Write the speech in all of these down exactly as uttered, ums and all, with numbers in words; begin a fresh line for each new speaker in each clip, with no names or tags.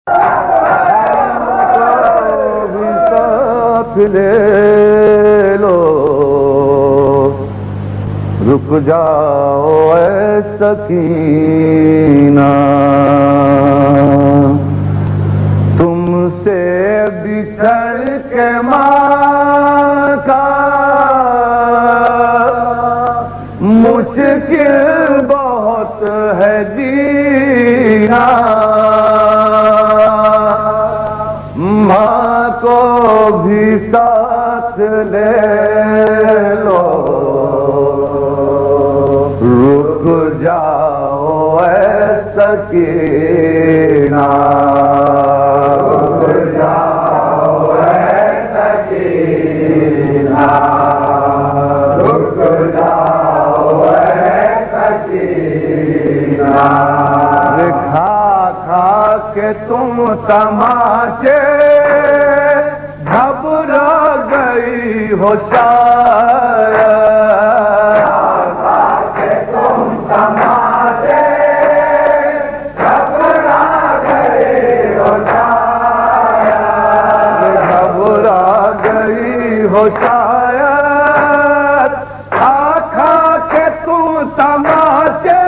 بھی ساتھ لے لو، رک جاؤ اے سکینہ، تم سے بچھڑ کے ماں کا مشکل بہت ہے جینا، ماں کو بھی ساتھ لے لو، رک جاؤ اے سکینہ، رک جاؤ اے سکینہ، رک جاؤ اے سکینہ، کھا کھا کے تم تماچے گھبرا گئی ہو شاید، کھا کے تم تماچے گھبرا گئی ہو شاید، گھبرا گئی ہو شاید، کھا کھا کے تم تماچے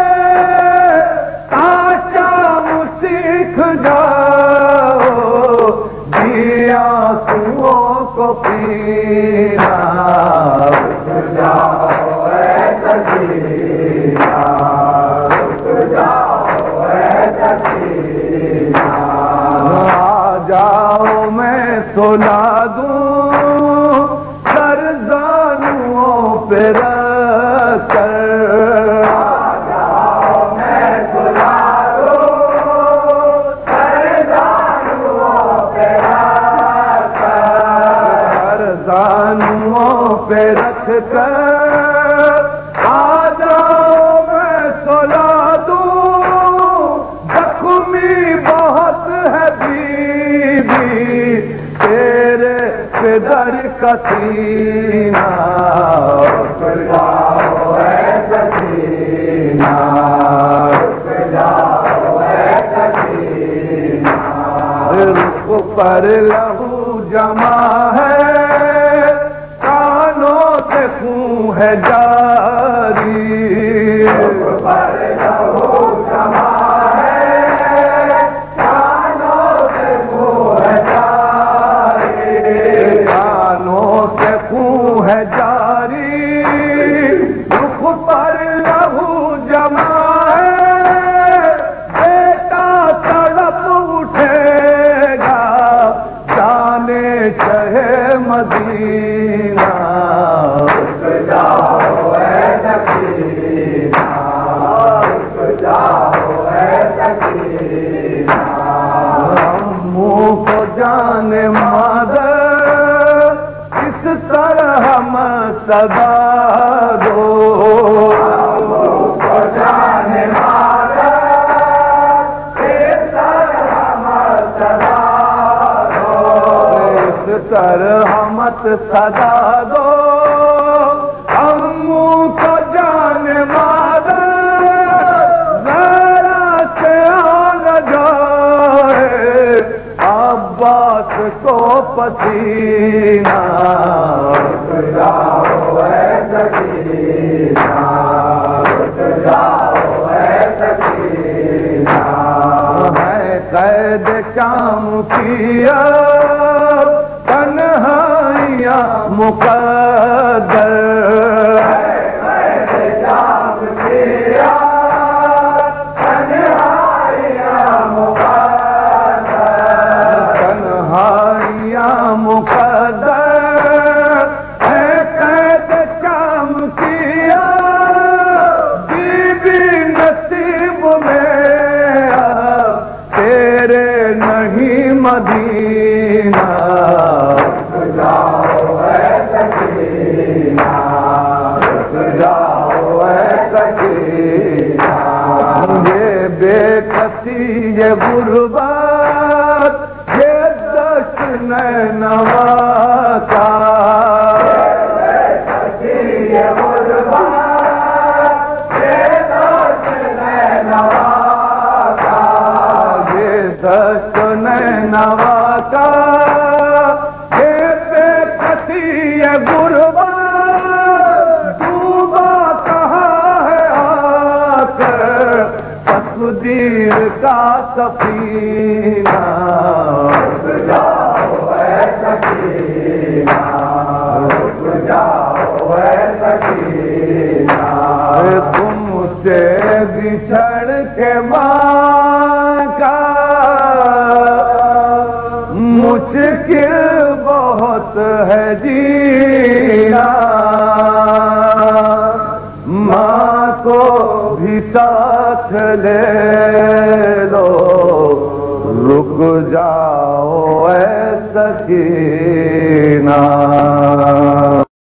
شام سیکھ جاؤ دیا آنسوؤں کو پینا، رک جاؤ اے سکینہ، رک جاؤ اے سکینہ، آ جاؤ میں سلا دوں سر زانوؤں پہ رکھ کر، زانوؤں پہ رکھ کر آ جاؤ میں سلا دوں، زخمی بہت ہے بیوی تیرے پدر کا سینہ، رک جاؤ اے سکینہ، رک جاؤ اے سکینہ، رخ پر لہو جمع ہے خون ہے جاری، رخ پر لہو جمع ہے کانوں سے خون ہے جاری، کانوں سے خون ہے جاری، رخ پر لہو جمع ہے، بیٹا تڑپ اٹھے گا جانے شہر مدینہ، رک جاؤ اے سکینہ، رک جاؤ اے سکینہ، اموں کو جان مادر اس طرح مت صدا دو، اموں کو جان مادر اس طرح مت صدا دو، اس طرح مت صدا دو، اموں کو جان مادر ذرا سے آن جائے عباس کو پسینہ، رک جاؤ اے سکینہ، رک جاؤ اے سکینہ، ہے قید شام کی اب تنہائیاں مقدر، ہے قید شام کی اب تنہائیاں مقدر، تنہائیاں مقدر، ہے قید شام کی اب بیوی نصیب میں اب تیرے نہیں مدینہ، رک جاؤ اے سکینہ، رک جاؤ اے سکینہ، یہ بے کسی یہ غربت یہ دشت نینوا کا، بے کسی یہ غربت یہ دشت نینوا کا، یہ دشت نوا کا یہ بے کسی غربا ڈوبا کہاں ہے آ کر تقدیر کا سفینہ رک جاؤ اے سکینہ رک جاؤ اے سکینہ تم سے بچھڑ کے ماں کا مشکل بہت ہے جینا ماں کو بھی ساتھ لے لو رک جاؤ اے سکینہ